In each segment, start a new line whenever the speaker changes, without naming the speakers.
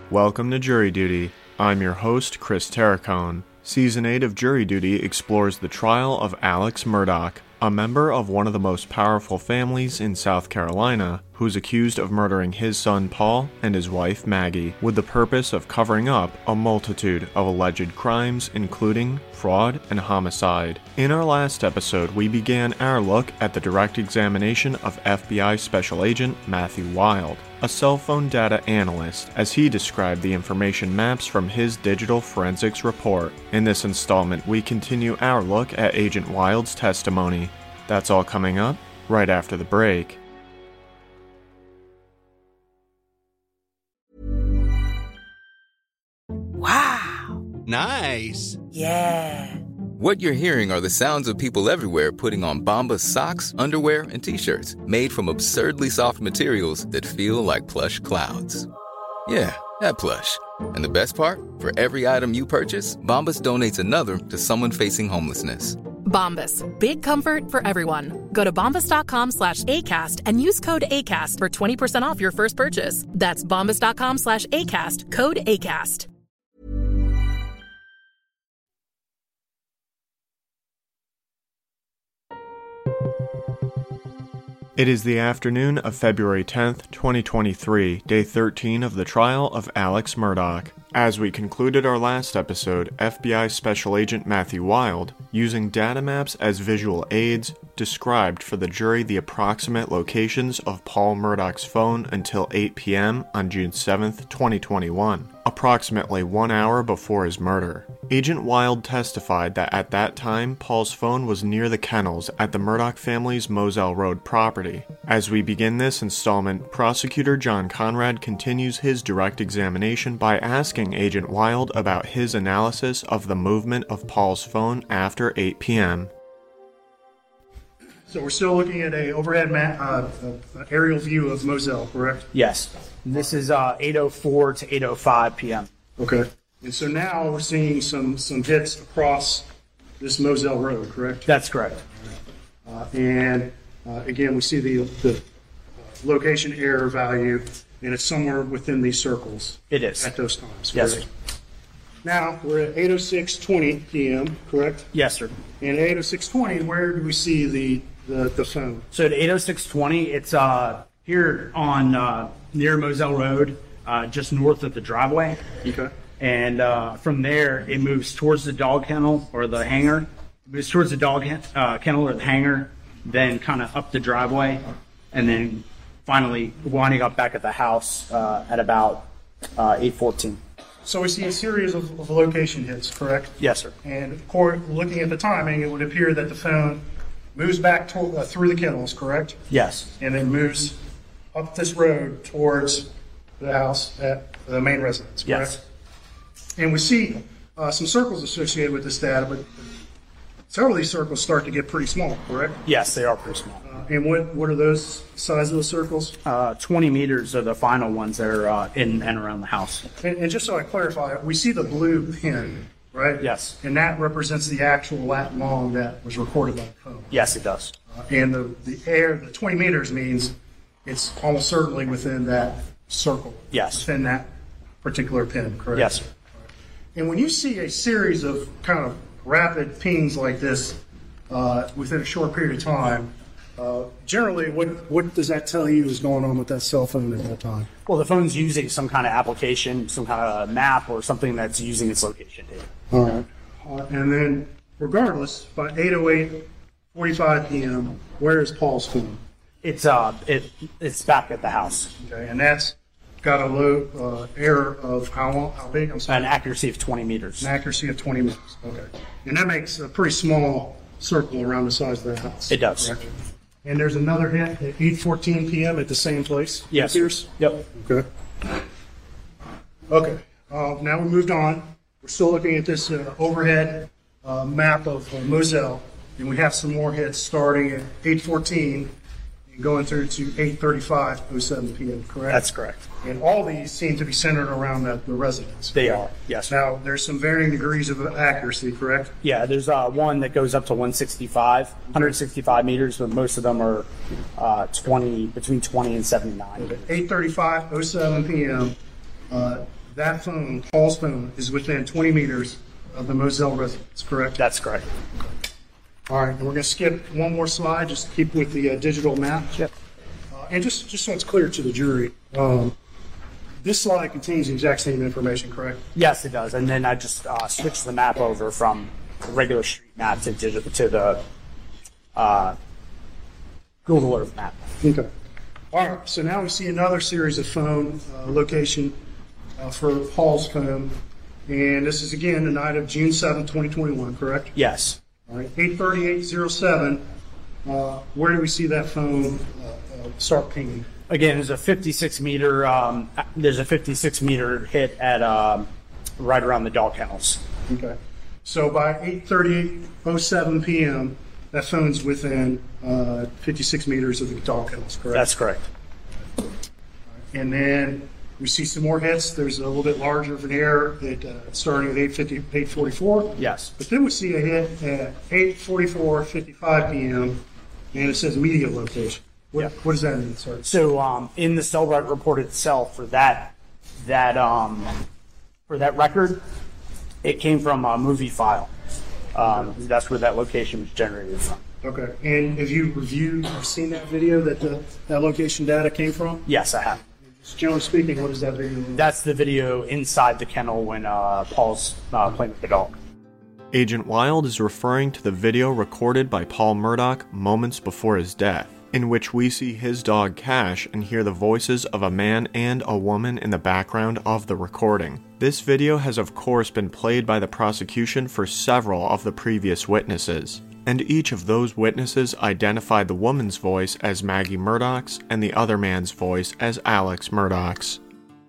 Welcome to Jury Duty. I'm your host, Chris Terracone. Season 8 of Jury Duty explores the trial of Alex Murdaugh, a member of one of the most powerful families in South Carolina, who's accused of murdering his son Paul and his wife Maggie, with the purpose of covering up a multitude of alleged crimes, including fraud and homicide. In our last episode, we began our look at the direct examination of FBI Special Agent Matthew Wild, a cell phone data analyst, as he described the information maps from his digital forensics report. In this installment, we continue our look at Agent Wild's testimony. That's all coming up right after the break.
Wow.
Nice.
Yeah.
What you're hearing are the sounds of people everywhere putting on Bombas socks, underwear, and T-shirts made from absurdly soft materials that feel like plush clouds. Yeah, that plush. And the best part? For every item you purchase, Bombas donates another to someone facing homelessness.
Bombas. Big comfort for everyone. Go to bombas.com/ACAST and use code ACAST for 20% off your first purchase. That's bombas.com/ACAST. Code ACAST.
It is the afternoon of February 10th, 2023, day 13 of the trial of Alex Murdaugh. As we concluded our last episode, FBI Special Agent Matthew Wild, using data maps as visual aids, described for the jury the approximate locations of Paul Murdaugh's phone until 8 p.m. on June 7th, 2021, approximately 1 hour before his murder. Agent Wild testified that at that time, Paul's phone was near the kennels at the Murdaugh family's Moselle Road property. As we begin this installment, Prosecutor John Conrad continues his direct examination by asking Agent Wild about his analysis of the movement of Paul's phone after 8 p.m.
So we're still looking at an overhead aerial view of Moselle, correct?
Yes. This is 8:04 to 8:05 p.m.
Okay. And so now we're seeing some hits across this Moselle Road, correct?
That's correct.
And again, we see the location error value, and it's somewhere within these circles.
It is.
At those times.
Yes,
correct?
sir.
Now we're at 8:06:20 p.m., correct?
Yes, sir.
And at 8:06:20, where do we see the phone?
So at 8:06:20, it's here on near Moselle Road, just north of the driveway.
Okay.
And from there, it moves towards the dog kennel or the hangar. It moves towards the dog kennel or the hangar, then kind of up the driveway, and then finally winding up back at the house at about 8:14.
So we see a series of location hits, correct?
Yes, sir.
And of course, looking at the timing, it would appear that the phone moves back through the kennels, correct?
Yes.
And then moves up this road towards the house at the main residence, correct?
Yes.
And we see some circles associated with this data, but several of these circles start to get pretty small, correct?
Yes, they are pretty small.
And what are those size of those circles?
20 meters are the final ones that are in and around the house.
And just so I clarify, we see the blue pin, right?
Yes.
And that represents the actual lat long that was recorded by the phone.
Yes, it does.
And the 20 meters means it's almost certainly within that circle.
Yes.
Within that particular pin, correct?
Yes, sir.
And when you see a series of kind of rapid pings like this within a short period of time, generally, what does that tell you is going on with that cell phone at that time?
Well, the phone's using some kind of application, some kind of map or something that's using its location data.
All right. And then, regardless, by 8:08:45 p.m., where is Paul's phone?
It's back at the house.
Okay, and that's got a low error of how big? I'm sorry.
An accuracy of 20 meters.
An accuracy of 20 meters. Okay. And that makes a pretty small circle around the size of the house.
It does.
Correct? And there's another hit at 8:14 p.m. at the same place?
Yes.
Pierce?
Yep.
Okay. Okay. Now we moved on. We're still looking at this overhead map of Moselle, and we have some more hits starting at 8:14 and going through to 8:35:07 p.m., correct?
That's correct.
And all these seem to be centered around the residence.
They are, yes.
Now, there's some varying degrees of accuracy, correct?
Yeah, there's one that goes up to 165 meters, but most of them are between 20 and 79.
8:35:07 p.m., that phone, Paul's phone, is within 20 meters of the Moselle residence, correct?
That's correct.
All right, and we're going to skip one more slide, just to keep with the digital map.
Yep.
And just so it's clear to the jury, this slide contains the exact same information, correct?
Yes, it does. And then I just switched the map over from the regular street map to the Google Earth map.
Okay. All right, so now we see another series of phone location for Paul's phone. And this is, again, the night of June 7, 2021, correct?
Yes.
All right, 8:38:07. Where do we see that phone start pinging?
Again, there's a 56 meter hit at right around the dog kennels.
Okay. So by 8:38:07 p.m., that phone's within 56 meters of the dog kennels, correct?
That's correct.
And then we see some more hits. There's a little bit larger of an error starting at 8:44.
Yes.
But then we see a hit at 8:44:55 p.m. and it says media location. What does that mean, sir?
So in the Cellbrite report itself for that record, it came from a movie file. That's where that location was generated from.
Okay. And have you reviewed or seen that video that that location data came from?
Yes, I have.
Generally speaking, what is that video?
That's the video inside the kennel when Paul's playing with the dog.
Agent Wild is referring to the video recorded by Paul Murdaugh moments before his death, in which we see his dog Cash and hear the voices of a man and a woman in the background of the recording. This video has of course been played by the prosecution for several of the previous witnesses, and each of those witnesses identified the woman's voice as Maggie Murdaugh's and the other man's voice as Alex Murdaugh's.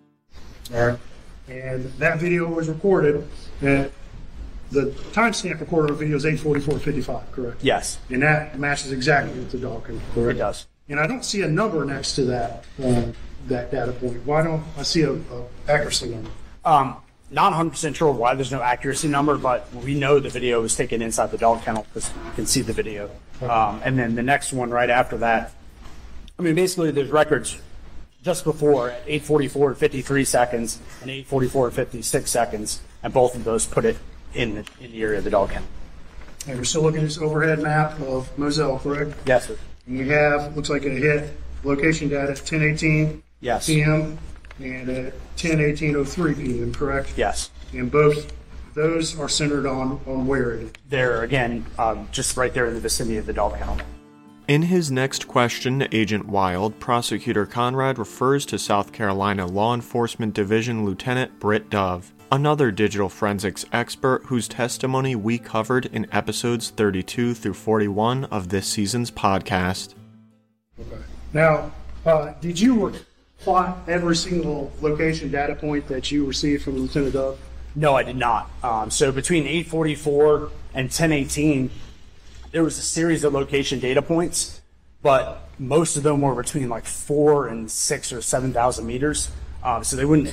All right. And that video was recorded at the timestamp recorded on the video is 8:44:55, correct?
Yes.
And that matches exactly with the dog kennel, correct?
It does.
And I don't see a number next to that data point. Why don't I see a accuracy number?
Not 100% sure why there's no accuracy number, but we know the video was taken inside the dog kennel because you can see the video. And then the next one right after that, I mean, basically there's records just before at 8:44:53 seconds and 8:44:56 seconds, and both of those put it in the area of the dog kennel.
And we're still looking at this overhead map of Moselle, correct?
Yes, sir.
And we have, looks like a hit location data at 10:18
Yes.
p.m. and at 10:18:03 p.m., correct?
Yes.
And both those are centered on where it is.
They're, again, just right there in the vicinity of the dog kennel.
In his next question to Agent Wild, Prosecutor Conrad refers to South Carolina Law Enforcement Division Lieutenant Britt Dove, another digital forensics expert whose testimony we covered in episodes 32 through 41 of this season's podcast.
Okay. Now, did you plot every single location data point that you received from Lieutenant Dove?
No, I did not. So between 8:44 and 10:18, there was a series of location data points, but most of them were between like 4 and 6 or 7,000 meters. So they wouldn't,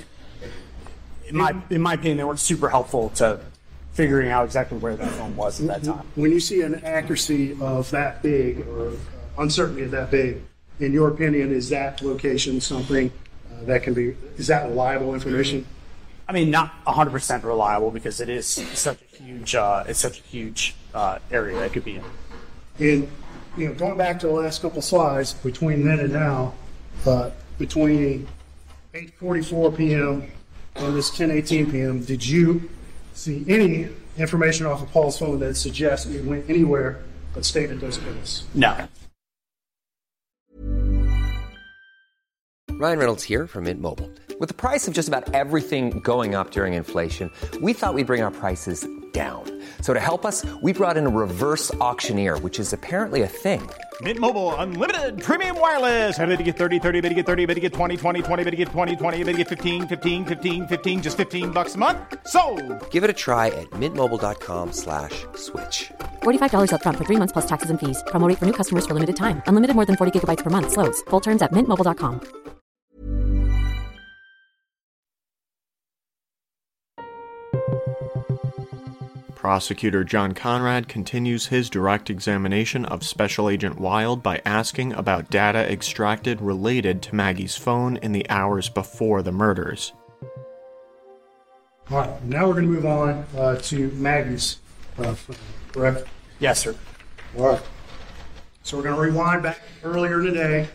in my opinion, they weren't super helpful to figuring out exactly where that phone was at that time.
When you see an accuracy of that big or uncertainty of that big, in your opinion, is that location something that can be, is that reliable information?
I mean, not 100% reliable because it is such a huge, area that could be in.
And going back to the last couple slides, between then and now, between 8:44 p.m. and this 10:18 p.m., did you see any information off of Paul's phone that suggests it went anywhere but stayed at those places?
No.
Ryan Reynolds here from Mint Mobile. With the price of just about everything going up during inflation, we thought we'd bring our prices down. So to help us, we brought in a reverse auctioneer, which is apparently a thing.
Mint Mobile Unlimited Premium Wireless. How to get 30, 30, bit to get 30, bit to get 20, 20, 20, bit to get 20, 20, bit to get 15, 15, 15, 15, just $15 a month? Sold! Give it a try at mintmobile.com/switch.
$45 up front for 3 months plus taxes and fees. Promo rate for new customers for limited time. Unlimited more than 40 gigabytes per month. Slows full terms at mintmobile.com.
Prosecutor John Conrad continues his direct examination of Special Agent Wild by asking about data extracted related to Maggie's phone in the hours before the murders.
All right, now we're going to move on to Maggie's phone, correct?
Yes, sir.
All right. So we're going to rewind back earlier today,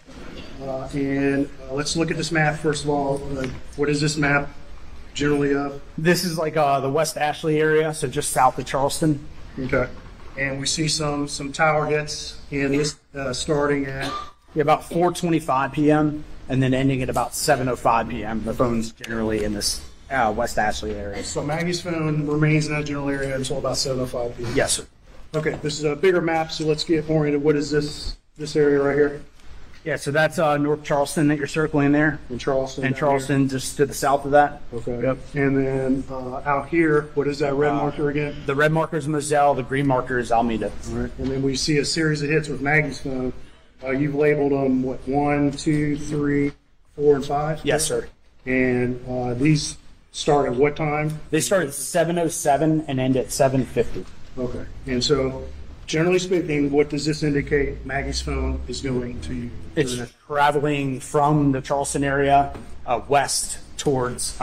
and let's look at this map first of all. What is this map generally of?
This is like the West Ashley area, so just south of Charleston.
Okay. And we see some tower hits in this starting at
About 4:25 p.m. and then ending at about 7:05 p.m. The phone's generally in this West Ashley area.
So Maggie's phone remains in that general area until about 7:05 p.m.
Yes, sir.
Okay, this is a bigger map, so let's get oriented. What is this area right here?
Yeah, so that's North Charleston that you're circling there.
In Charleston.
And
down
Charleston just to the south of that.
here? Okay.
Yep.
And then out here, what is that red marker again?
The red marker is Moselle, the green marker is Almeda.
All right. And then we see a series of hits with Maggie's phone. You've labeled them, what, 1, 2, 3, 4, and 5?
Yes, sir.
And these start at what time?
They start at 7:07 and end at 7:50.
Okay. And so, generally speaking, what does this indicate Maggie's phone is doing to you?
It's traveling from the Charleston area west towards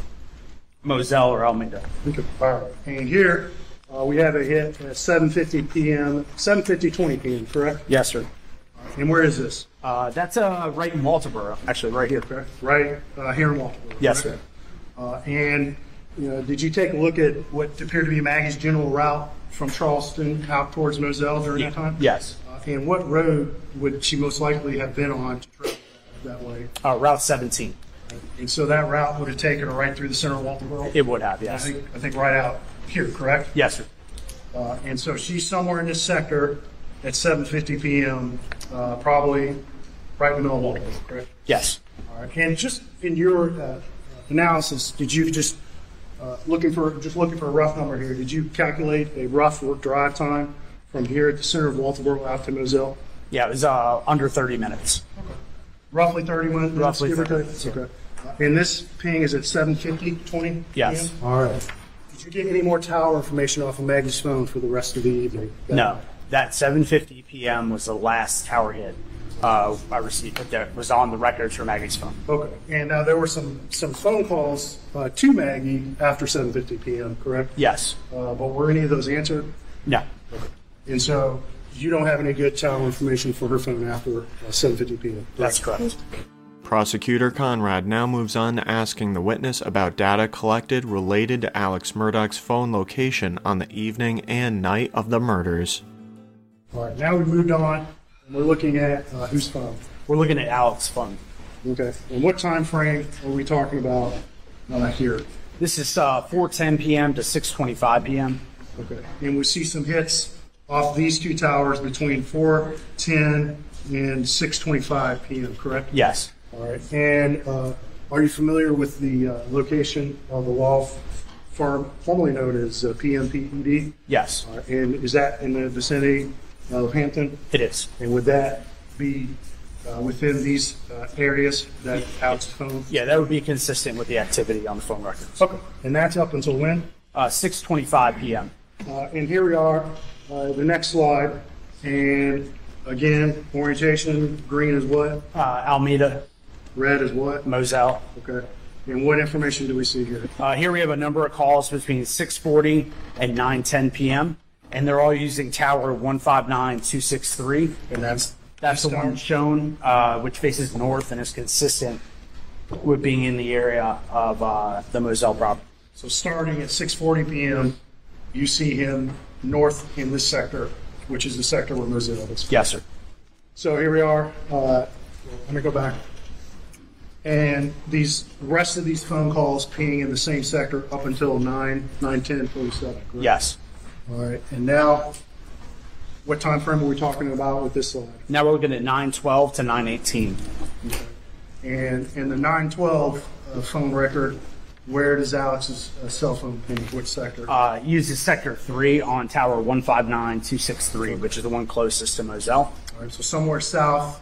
Moselle or Almeda.
Okay. All right. And here we have a hit at 7:50 p.m., 7:50:20 p.m., correct?
Yes, sir.
And where is this?
That's right in Walterboro, actually, right here.
Okay. Right here in Walterboro.
Yes,
correct?
sir.
And did you take a look at what appeared to be Maggie's general route from Charleston out towards Moselle during that time?
Yes.
And what road would she most likely have been on to travel that way?
Route 17.
And so that route would have taken her right through the center of Walterboro?
It would have, yes.
I think right out here, correct?
Yes, sir.
And so she's somewhere in this sector at 7:50 p.m., probably right in the middle of Walterboro, correct?
Yes.
All right. And just in your analysis, did you just looking for a rough number here? Did you calculate a rough drive time from here at the center of Walterboro out to Moselle?
Yeah, it was under 30 minutes.
Roughly 30 minutes.
Roughly
give or
30
take? Okay. And this ping is at 7:50:20.
Yes.
PM? All right. Did you get any more tower information off of Maggie's phone for the rest of the evening?
No, that 7:50 p.m. was the last tower hit I received that was on the records for Maggie's phone.
Okay. And there were some phone calls to Maggie after 7:50 p.m., correct?
Yes.
But were any of those answered?
No.
And so you don't have any good tower information for her phone after 7:50 p.m.?
That's correct.
Prosecutor Conrad now moves on to asking the witness about data collected related to Alex Murdaugh's phone location on the evening and night of the murders.
All right, now we've moved on, and we're looking at whose phone?
We're looking at Alex's phone.
Okay, and what time frame are we talking about here?
This is 4:10 p.m. to 6:25 p.m.
Okay, and we see some hits off these two towers between 4:10 and 6:25 p.m., correct?
Yes.
All right. And are you familiar with the location of the law firm formerly known as PMPED?
Yes.
And is that in the vicinity of Hampton?
It is.
And would that be within these areas that Alex's phone?
Yeah, that would be consistent with the activity on the phone records.
Okay. And that's up until when?
6:25 p.m.
And here we are, the next slide. And again, orientation, green is what?
Almeda.
Red is what?
Moselle.
Okay. And what information do we see here?
Here we have a number of calls between 6:40 and 9:10 p.m. and they're all using tower 159263.
And that's
the one shown, which faces north and is consistent with being in the area of the Moselle property.
So starting at 6:40 p.m., you see him north in this sector, which is the sector where Moselle is.
Yes, sir.
So here we are. Let me go back. And these rest of these phone calls ping in the same sector up until 9:10:47.
Yes.
All right. And now, what time frame are we talking about with this slide?
Now we're looking at 9:12 to 9:18.
Okay. And in the 9:12 phone record, where does Alex's cell phone ping? Which sector?
Uses sector 3 on tower 159263, which is the one closest to Moselle.
All right. So somewhere south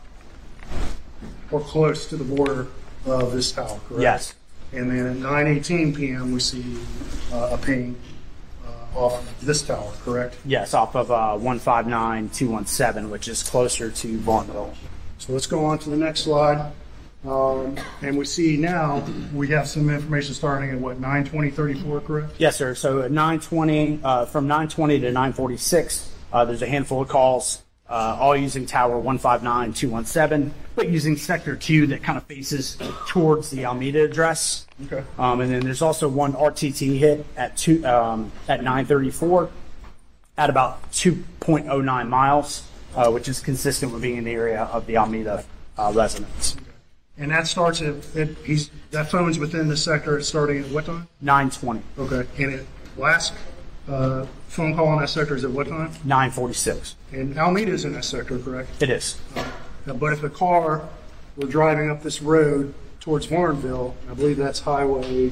or close to the border of this tower, correct?
Yes.
And then at 9:18 p.m. we see a ping off of this tower, correct?
Yes, off of 159217, which is closer to Barnville.
So let's go on to the next slide. And we see now we have some information starting at what, 9:20:34, correct?
Yes, sir. So at 9:20, from 9:20 to 9:46, there's a handful of calls, all using tower 159-217, but using sector 2 that kind of faces towards the Alameda address.
Okay.
And then there's also one RTT hit at 9:34 at about 2.09 miles, which is consistent with being in the area of the Alameda residence.
And that starts that phone's within the sector starting at what time?
9:20.
Okay. And it last phone call in that sector is at what time?
9:46.
And Alameda is in that sector, correct?
It is.
But if a car were driving up this road towards Varnville, I believe that's Highway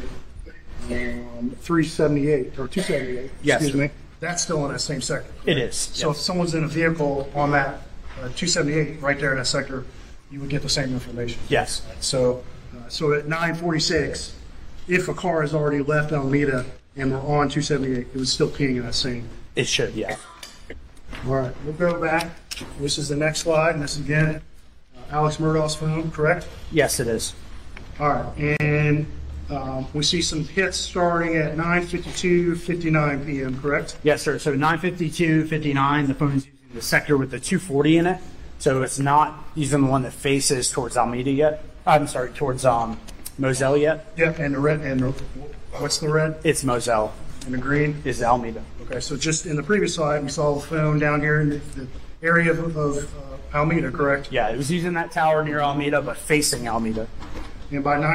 378 or 278.
Yes.
Excuse me. That's still in that same sector.
It is.
So if someone's in a vehicle on that 278 right there in that sector, you would get the same information.
Yes.
So at 9:46, if a car has already left Alameda and we're on 278, it was still ping in that same.
It should, yeah.
All right, we'll go back. This is the next slide, and this is again Alex Murdoch's phone, correct?
Yes, it is.
All right, and we see some hits starting at 9:52:59 p.m., correct?
Yes, sir. So 9:52:59, the phone is using the sector with the 240 in it. So it's not using the one that faces towards Alameda yet. I'm sorry, towards Moselle yet.
Yep, and the red, what's the red?
It's Moselle.
And the green?
Is Alameda.
Okay, so just in the previous slide, we saw the phone down here in the area of Alameda, correct?
Yeah, it was using that tower near Alameda, but facing Alameda.
And by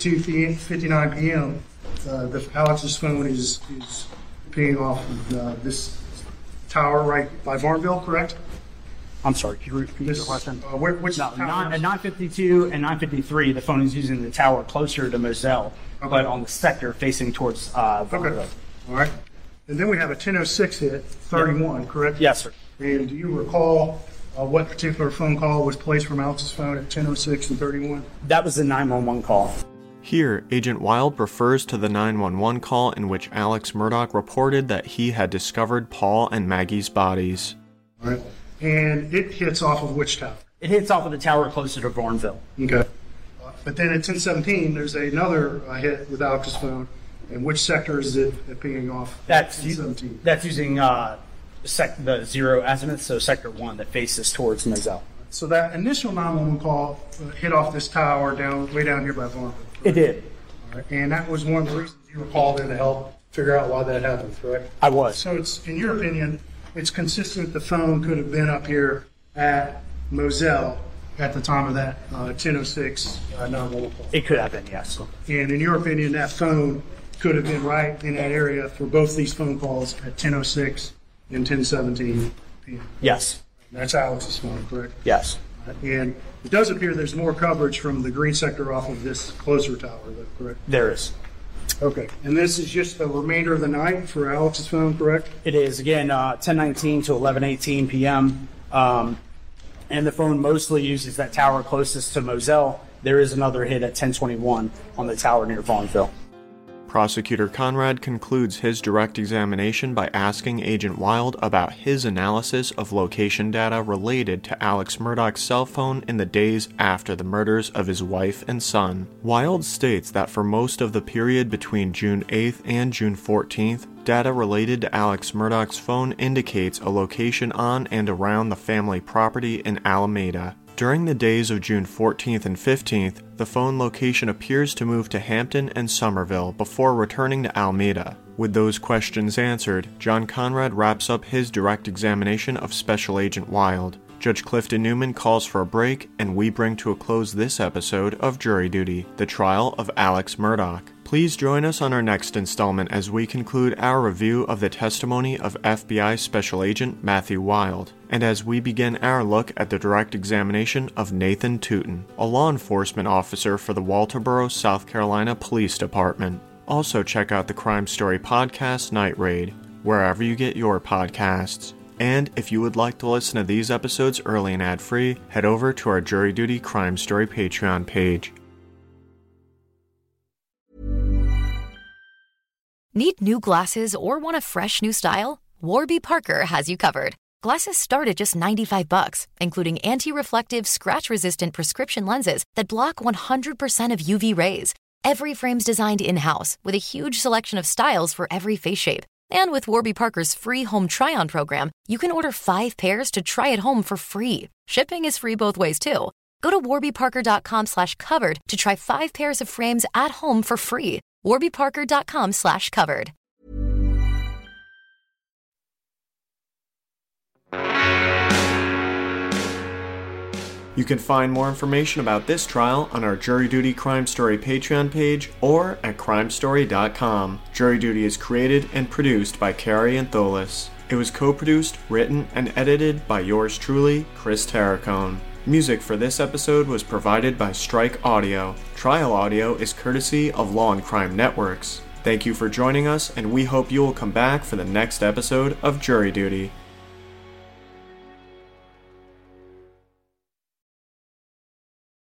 9:59 p.m., Alex's phone is pinging off of this tower right by Varnville, correct?
I'm sorry, can you repeat your question?
Which
No,
tower?
at 9:52 and 9:53, the phone is using the tower closer to Moselle, but on the sector facing towards Varnville.
Okay, all right. And then we have a 10:06 hit, 31, correct?
Yes, sir.
And do you recall what particular phone call was placed from Alex's phone at 10:06 and 31?
That was the 911 call.
Here, Agent Wild refers to the 911 call in which Alex Murdoch reported that he had discovered Paul and Maggie's bodies.
All right. And it hits off of which tower?
It hits off of the tower closer to Varnville.
Okay. But then at 10:17, there's another hit with Alex's phone. And which sector is it pinging off?
That's
10:17.
That's using the 0 azimuth, so sector 1 that faces towards Moselle.
So that initial 911 call hit off this tower way down here by Varnville.
It did.
All right. And that was one of the reasons you were called in to help figure out why that happened, correct?
I was.
So it's, in your opinion, it's consistent the phone could have been up here at Moselle at the time of that 10:06 911 call.
It could have been, yes.
And in your opinion, that phone could have been right in that area for both these phone calls at 10:06 and 10:17 p.m.
Yes.
That's Alex's phone, correct?
Yes.
And it does appear there's more coverage from the green sector off of this closer tower, though, correct?
There is.
Okay. And this is just the remainder of the night for Alex's phone, correct?
It is, again, 10:19 to 11:18 p.m. And the phone mostly uses that tower closest to Moselle. There is another hit at 10:21 on the tower near Varnville.
Prosecutor Conrad concludes his direct examination by asking Agent Wild about his analysis of location data related to Alex Murdoch's cell phone in the days after the murders of his wife and son. Wild states that for most of the period between June 8th and June 14th, data related to Alex Murdoch's phone indicates a location on and around the family property in Alameda. During the days of June 14th and 15th, the phone location appears to move to Hampton and Somerville before returning to Alameda. With those questions answered, John Conrad wraps up his direct examination of Special Agent Wild. Judge Clifton Newman calls for a break, and we bring to a close this episode of Jury Duty, the trial of Alex Murdoch. Please join us on our next installment as we conclude our review of the testimony of FBI Special Agent Matthew Wild, and as we begin our look at the direct examination of Nathan Tootin, a law enforcement officer for the Walterboro, South Carolina Police Department. Also check out the Crime Story podcast Night Raid, wherever you get your podcasts. And if you would like to listen to these episodes early and ad-free, head over to our Jury Duty Crime Story Patreon page.
Need new glasses or want a fresh new style? Warby Parker has you covered. Glasses start at just $95, including anti-reflective, scratch-resistant prescription lenses that block 100% of UV rays. Every frame's designed in-house with a huge selection of styles for every face shape. And with Warby Parker's free home try-on program, you can order 5 pairs to try at home for free. Shipping is free both ways, too. Go to warbyparker.com/covered to try 5 pairs of frames at home for free. warbyparker.com/covered.
You can find more information about this trial on our Jury Duty Crime Story Patreon page or at crimestory.com. Jury Duty is created and produced by Carrie Antholis. It was co-produced, written, and edited by yours truly, Chris Terracone. Music for this episode was provided by Strike Audio. Trial audio is courtesy of Law and Crime Networks. Thank you for joining us, and we hope you will come back for the next episode of Jury Duty.